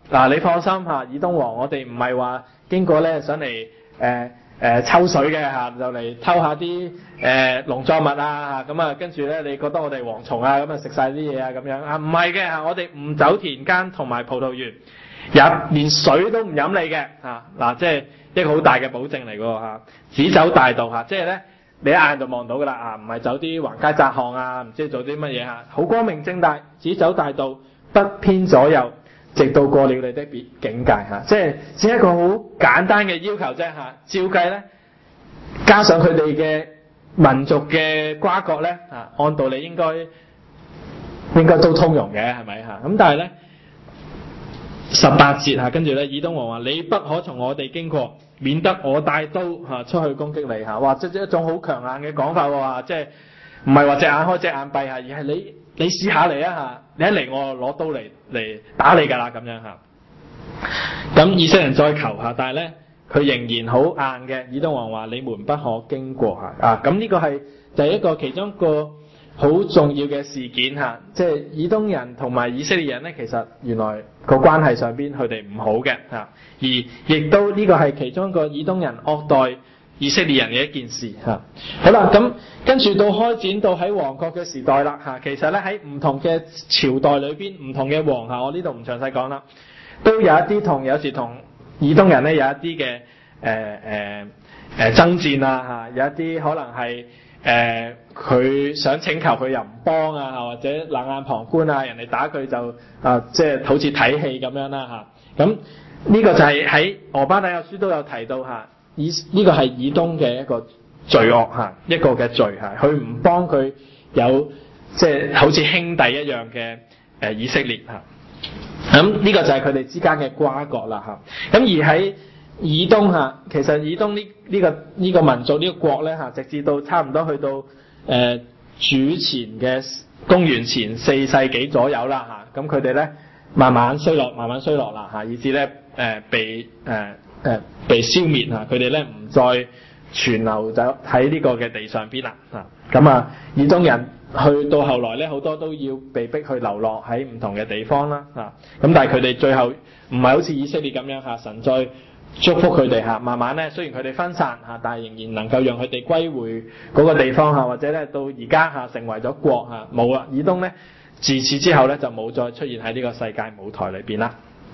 嗱，你放心嚇，以東王，我哋唔係話經過咧上嚟誒誒抽水嘅嚇，就嚟偷下啲誒農作物啊咁啊，跟住咧你覺得我哋蝗蟲啊咁啊食晒啲嘢啊咁樣啊，唔係嘅嚇，我哋唔走田間同埋葡萄園，也連水都唔飲你嘅嚇嗱，即係一個好大嘅保證嚟㗎嚇，只走大道嚇，即係咧你一眼就望到㗎啦啊，唔係走啲橫街窄巷啊，唔知做啲乜嘢嚇，好光明正大，只走大道，不偏左右。直到過了你的別境界嚇，即係只係一個好簡單嘅要求啫嚇。照計咧，加上佢哋嘅民族嘅瓜葛咧嚇，按道理應該應該都通用嘅，係咪嚇？咁但係咧十八節嚇，跟住咧以東王話：你不可從我哋經過，免得我帶刀嚇出去攻擊你嚇。哇！即係一種好強硬嘅講法喎，即係唔係話隻眼開隻眼閉嚇，而係你。你試下嚟啊嚇！你一嚟我攞刀嚟嚟打你㗎啦咁樣嚇。咁以色列人再求下，但係咧佢仍然好硬嘅。以東王話：你們不可經過嚇啊！咁呢個係就係一個其中一個好重要嘅事件嚇。即係以東人同埋以色列人咧，其實原來個關係上邊佢哋唔好嘅嚇，而亦都呢個係其中一個以東人惡待以色列人嘅一件事嚇。好啦，咁跟住到開展到喺王國嘅時代啦嚇，其實咧喺唔同嘅朝代裏邊，唔同嘅王嚇，我呢度唔詳細講啦，都有一啲同有時同以東人咧有一啲嘅誒誒誒爭戰啊嚇，有一啲可能係誒佢想請求佢又唔幫啊，或者冷眼旁觀啊，人哋打佢就啊即係好似睇戲咁樣啦嚇。咁呢個就係喺俄巴底亞書都有提到嚇。以呢個係以東嘅一個罪惡嚇，一個嘅罪嚇，佢唔幫佢有即係好似兄弟一樣嘅誒以色列嚇，咁呢個就係佢哋之間嘅瓜葛啦嚇。咁而喺以東嚇，其實以東呢呢個呢個民族呢個國咧嚇，直至到差唔多去到誒主前嘅公元前四世紀左右啦嚇，咁佢哋咧慢慢衰落，慢慢衰落啦嚇，以至咧誒被誒。呃誒被消滅嚇，佢哋咧唔再存留就喺呢個嘅地上邊啦嚇。咁啊，以東人去到後來咧，好多都要被逼去流落喺唔同嘅地方啦嚇。咁但係佢哋最後唔係好似以色列咁樣嚇，神再祝福佢哋嚇，慢慢咧雖然佢哋分散嚇，但係仍然能夠讓佢哋歸回嗰個地方嚇，或者咧到而家嚇成為咗國嚇，冇啦。以東咧自此之後咧就冇再出現喺呢個世界舞台裏邊啦。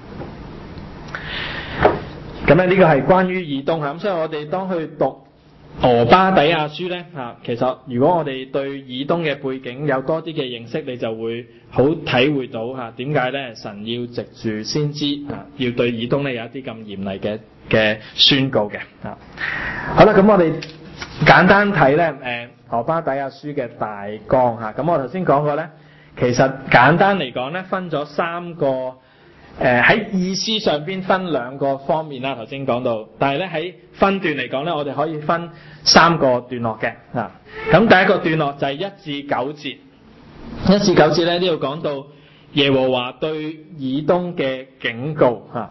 咁咧呢個係關於以東嚇，咁所以我哋當去讀俄巴底亞書咧嚇，其實如果我哋對以東嘅背景有多啲嘅認識，你就會好體會到嚇點解咧神要藉住先知嚇，要對以東咧有一啲咁嚴厲嘅嘅宣告嘅嚇。好啦，咁我哋簡單睇咧誒俄巴底亞書嘅大綱嚇，咁我頭先講過咧，其實簡單嚟講咧分咗三個。誒喺、呃、意思上邊分兩個方面啦，頭先講到，但係咧喺分段嚟講咧，我哋可以分三個段落嘅嚇。咁、啊、第一個段落就係一至九節，一至九節咧呢度講到耶和華對以東嘅警告嚇。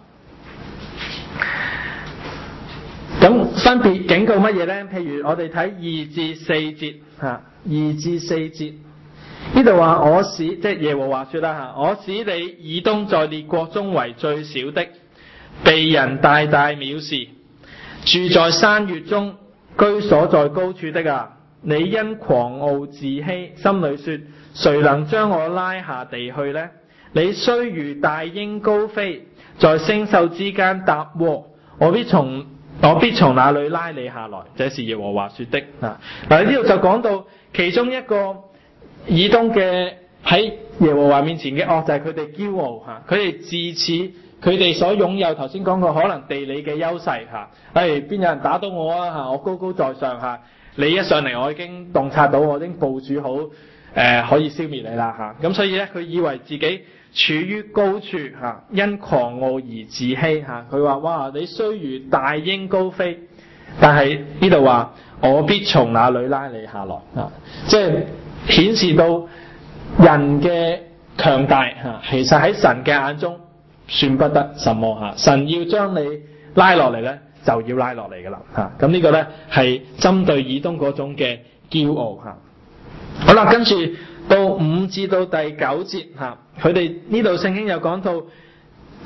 咁、啊、分別警告乜嘢咧？譬如我哋睇二至四節嚇，二、啊、至四節。呢度話我使即係耶和華說啦吓，我使你以東在列國中為最小的，被人大大藐視，住在山穴中，居所在高處的啊！你因狂傲自欺，心裏說：誰能將我拉下地去呢？你雖如大鷹高飛，在星宿之間搭窩，我必從我必從那裏拉你下來。這是耶和華說的啊！嗱，呢度就講到其中一個。以東嘅喺耶和華面前嘅惡就係佢哋驕傲嚇，佢哋自恃佢哋所擁有，頭先講過可能地理嘅優勢嚇，誒邊有人打到我啊嚇，我高高在上嚇，你一上嚟我已經洞察到，我已經部署好誒、呃、可以消滅你啦嚇，咁所以咧佢以為自己處於高處嚇，因狂傲而自欺嚇，佢話哇你雖如大鷹高飛，但係呢度話我必從那裏拉你下來嚇，即係。顯示到人嘅強大嚇，其實喺神嘅眼中算不得什麼嚇。神要將你拉落嚟咧，就要拉落嚟噶啦嚇。咁呢個咧係針對以東嗰種嘅驕傲嚇。好啦，跟住到五至到第九節嚇，佢哋呢度聖經又講到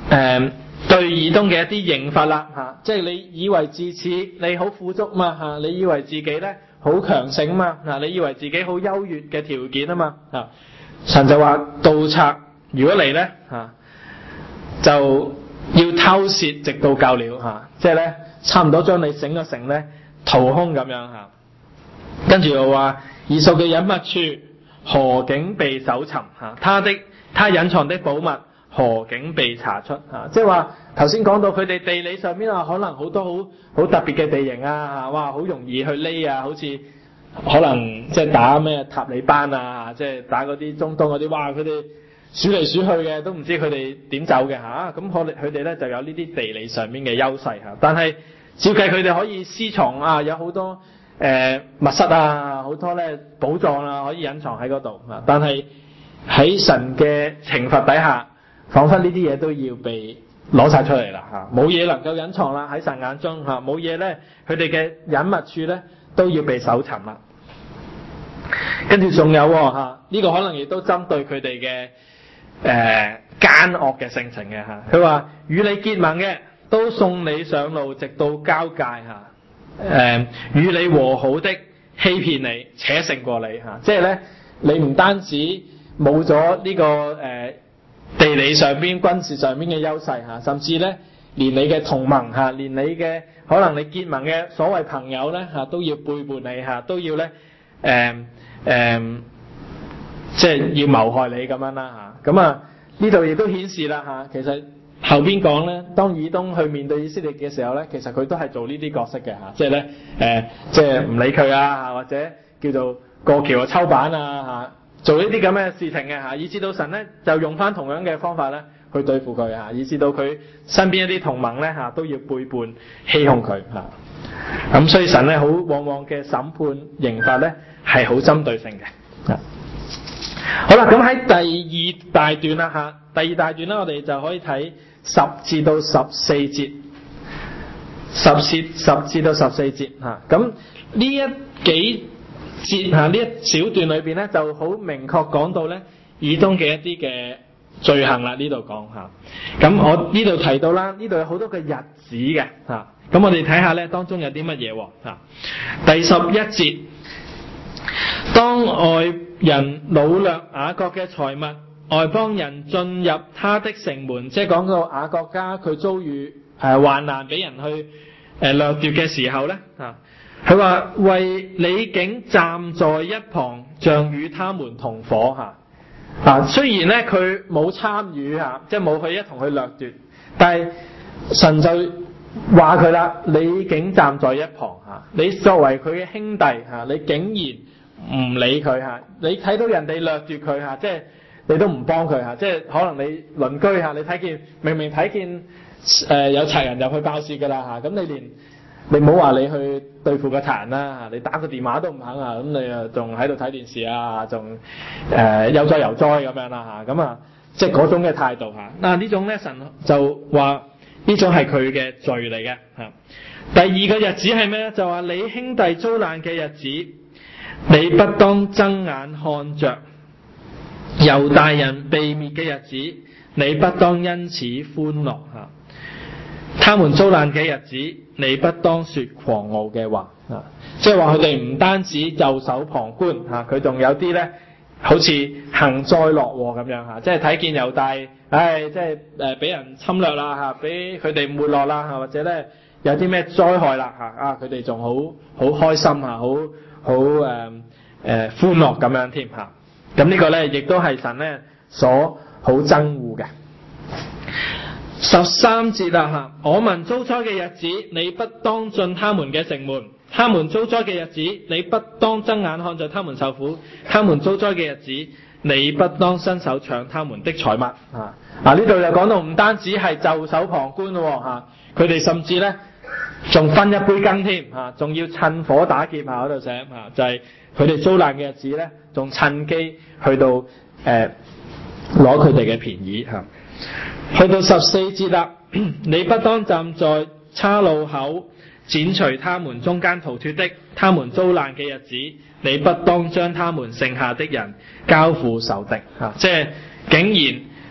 誒對以東嘅一啲刑罰啦嚇，即係你以為自恃你好富足嘛嚇，你以為自己咧好強盛嘛嗱，你以為自己好優越嘅條件啊嘛嚇，神就話盜賊如果嚟咧嚇，就要偷竊直到夠了嚇，即係咧差唔多將你整個城咧掏空咁樣嚇。跟住又話以掃嘅隱密處何竟被搜尋嚇，他的他隱藏的寶物何竟被查出嚇，即係話頭先講到佢哋地理上面啊，可能好多好好特別嘅地形啊嚇，哇好容易去匿啊，好似可能即係打咩塔利班啊，即係打嗰啲中東嗰啲，哇佢哋數嚟數去嘅都唔知佢哋點走嘅嚇，咁可能佢哋咧就有呢啲地理上面嘅優勢嚇，但係照計佢哋可以私藏啊，有好多誒、呃、密室啊，好多咧寶藏啊可以隱藏喺嗰度啊，但係喺神嘅懲罰底下，彷彿呢啲嘢都要被攞晒出嚟啦嚇，冇嘢能夠隱藏啦喺神眼中嚇，冇嘢咧佢哋嘅隱密處咧都要被搜尋啦。跟住仲有嚇，呢、這個可能亦都針對佢哋嘅誒奸惡嘅性情嘅嚇。佢話與你結盟嘅都送你上路，直到交界嚇。誒、呃、與你和好的欺騙你，且勝過你嚇。即係咧，你唔單止冇咗呢個誒、呃、地理上邊、軍事上邊嘅優勢嚇，甚至咧連你嘅同盟嚇，連你嘅可能你結盟嘅所謂朋友咧嚇，都要背叛你嚇，都要咧誒誒，即係要謀害你咁樣啦嚇。咁啊呢度亦都顯示啦嚇，其實後邊講咧，當以東去面對以色列嘅時候咧，其實佢都係做呢啲角色嘅嚇，即係咧誒，即係唔理佢啊，或者叫做過橋啊、抽板啊嚇，做呢啲咁嘅事情嘅嚇，以至到神咧就用翻同樣嘅方法咧去對付佢嚇，以至到佢身邊一啲同盟咧嚇都要背叛欺哄佢嚇。咁所以神咧好往往嘅審判刑罰咧係好針對性嘅。好啦，咁喺第二大段啦嚇，第二大段咧我哋就可以睇十至到十四節，十節十至到十四節嚇。咁呢一幾節嚇，呢一小段裏邊咧就好明確講到咧以東嘅一啲嘅罪行啦，呢度講嚇。咁我呢度提到啦，呢度有好多嘅日子嘅嚇。咁我哋睇下咧當中有啲乜嘢喎嚇。第十一節，當外人擄掠雅各嘅財物，外邦人進入他的城門，即係講到雅各家佢遭遇誒、呃、患難，俾人去誒、呃、掠奪嘅時候咧啊，佢話為你竟站在一旁，像與他們同伙嚇啊。雖然咧佢冇參與嚇，即係冇去一同去掠奪，但係神就話佢啦，你竟站在一旁嚇，你作為佢嘅兄弟嚇，你竟然唔理佢嚇，你睇到人哋掠奪佢嚇，即係你都唔幫佢嚇，即係可能你鄰居嚇，你睇見明明睇見誒、呃、有賊人入去爆竊㗎啦嚇，咁你連你唔好話你去對付個賊人啦嚇，你打個電話都唔肯啊，咁你啊仲喺度睇電視啊，仲誒悠哉悠哉咁樣啦嚇，咁啊即係嗰種嘅態度嚇。嗱、啊、呢種咧神就話呢種係佢嘅罪嚟嘅嚇。第二個日子係咩咧？就話你兄弟遭難嘅日子，你不當睜眼看着；猶大人被滅嘅日子，你不當因此歡樂嚇。他們遭難嘅日子，你不當說狂傲嘅話啊！即係話佢哋唔單止袖手旁觀嚇，佢仲有啲咧好似幸災樂禍咁樣嚇，即係睇見猶大，唉，即係誒俾人侵略啦嚇，俾佢哋沒落啦嚇，或者咧有啲咩災害啦嚇啊，佢哋仲好好開心嚇，好好誒誒歡樂咁樣添嚇。咁呢個咧亦都係神咧所好憎惡嘅。十三節啦嚇，我民遭災嘅日子，你不當進他們嘅城門；他們遭災嘅日子，你不當睜眼看着他們受苦；他們遭災嘅日子，你不當伸手搶他們的財物。啊，嗱呢度就講到唔單止係袖手旁觀咯嚇，佢哋甚至咧仲分一杯羹添嚇，仲要趁火打劫嚇，嗰度寫嚇，就係佢哋遭難嘅日子咧，仲趁機去到誒攞佢哋嘅便宜嚇。去到十四節啦，你不當站在岔路口剪除他們中間逃脫的，他們遭難嘅日子，你不當將他們剩下的人交付仇敵嚇，即係竟然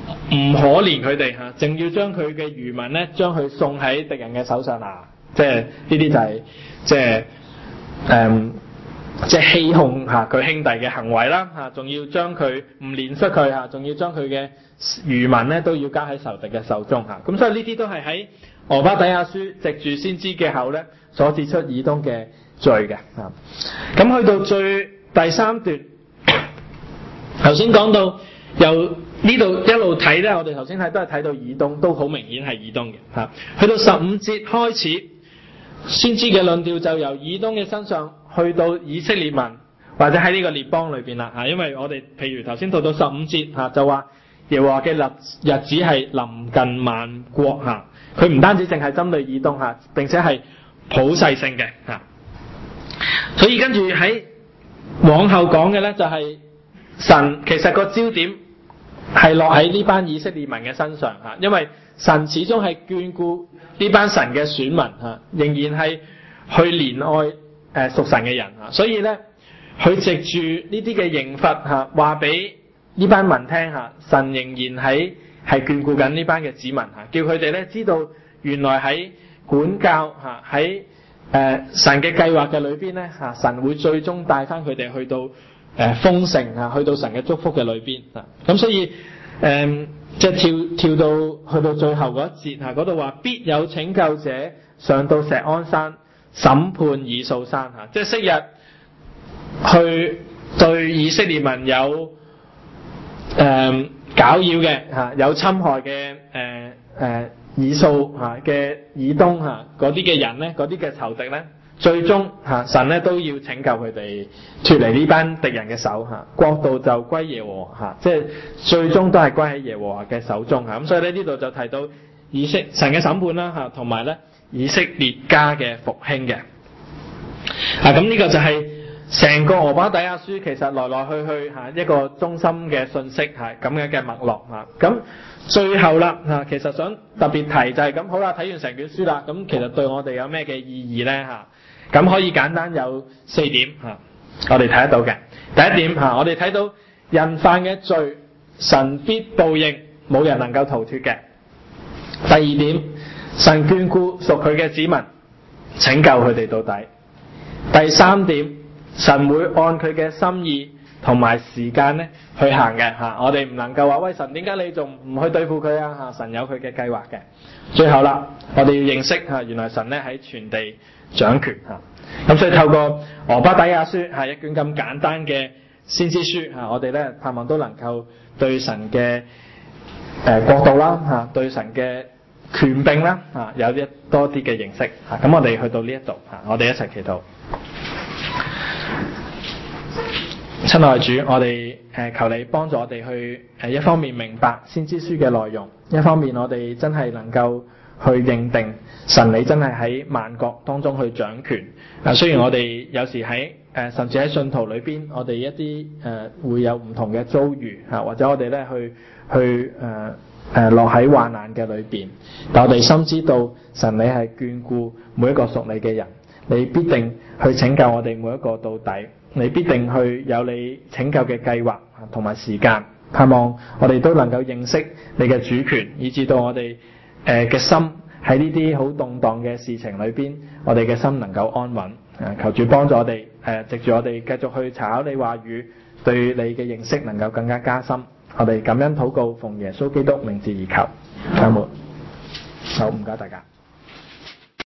唔可憐佢哋嚇，淨要將佢嘅餘民咧，將佢送喺敵人嘅手上啦。即係呢啲就係、是、即係誒，即係欺哄嚇佢兄弟嘅行為啦嚇，仲要將佢唔憐恤佢嚇，仲要將佢嘅餘民咧都要交喺仇敵嘅手中嚇。咁所以呢啲都係喺俄巴底亞書藉住先知嘅口咧所指出以東嘅罪嘅嚇。咁去到最第三段，頭先講到由呢度一路睇咧，我哋頭先睇都係睇到以東，都好明顯係以東嘅嚇。去到十五節開始，先知嘅論調就由以東嘅身上去到以色列民，或者喺呢個列邦裏邊啦嚇。因為我哋譬如頭先到到十五節嚇，就話耶和華嘅日日子係臨近萬國嚇，佢唔單止淨係針對以東嚇，並且係普世性嘅嚇。所以跟住喺往後講嘅咧，就係神其實個焦點係落喺呢班以色列民嘅身上嚇，因為神始終係眷顧呢班神嘅選民嚇，仍然係去憐愛誒屬神嘅人嚇，所以咧佢藉住呢啲嘅刑罰嚇，話俾呢班民聽嚇，神仍然喺係眷顧緊呢班嘅子民嚇，叫佢哋咧知道原來喺管教嚇喺誒神嘅計劃嘅裏邊咧嚇，神會最終帶翻佢哋去到誒豐盛嚇，去到神嘅祝福嘅裏邊啊，咁所以誒。呃即係跳跳到去到最後嗰一節嚇，嗰度話必有拯救者上到錫安山審判以掃山嚇，即係昔日去對以色列民有誒、呃、攪擾嘅嚇，有侵害嘅誒誒以掃嚇嘅以東嚇嗰啲嘅人咧，嗰啲嘅仇敵咧。最終嚇神咧都要拯救佢哋脫離呢班敵人嘅手嚇，國度就歸耶和華嚇，即係最終都係歸喺耶和華嘅手中嚇。咁所以咧呢度就提到以色神嘅審判啦嚇，同埋咧以色列家嘅復興嘅。啊咁呢個就係成個俄巴底亞書其實來來去去嚇一個中心嘅信息係咁樣嘅脈絡嚇。咁最後啦嚇，其實想特別提就係咁好啦，睇完成卷書啦，咁其實對我哋有咩嘅意義咧嚇？咁可以簡單有四點嚇，我哋睇得到嘅。第一點嚇，我哋睇到人犯嘅罪，神必報應，冇人能夠逃脫嘅。第二點，神眷顧屬佢嘅子民，拯救佢哋到底。第三點，神會按佢嘅心意同埋時間咧去行嘅嚇，我哋唔能夠話喂，神點解你仲唔去對付佢啊嚇？神有佢嘅計劃嘅。最後啦，我哋要認識嚇，原來神咧喺全地掌權嚇，咁所以透過俄巴底亞書係一卷咁簡單嘅先知書嚇，我哋咧盼望都能夠對神嘅誒國度啦嚇，對神嘅權柄啦嚇有一多啲嘅認識嚇。咁我哋去到呢一度嚇，我哋一齊祈禱。親愛主，我哋誒求你幫助我哋去誒一方面明白先知書嘅內容，一方面我哋真係能夠去認定神你真係喺萬國當中去掌權。啊，雖然我哋有時喺誒、呃、甚至喺信徒裏邊，我哋一啲誒、呃、會有唔同嘅遭遇嚇、啊，或者我哋咧去去誒誒落喺患難嘅裏邊，但我哋深知道神你係眷顧每一個屬你嘅人，你必定去拯救我哋每一個到底，你必定去有你拯救嘅計劃同埋時間。盼望我哋都能夠認識你嘅主權，以至到我哋誒嘅心喺呢啲好動盪嘅事情裏邊，我哋嘅心能夠安穩。誒，求主幫助我哋誒，藉住我哋繼續去查考你話語，對你嘅認識能夠更加加深。我哋感恩禱告，奉耶穌基督名字而求，阿門。好，唔該大家。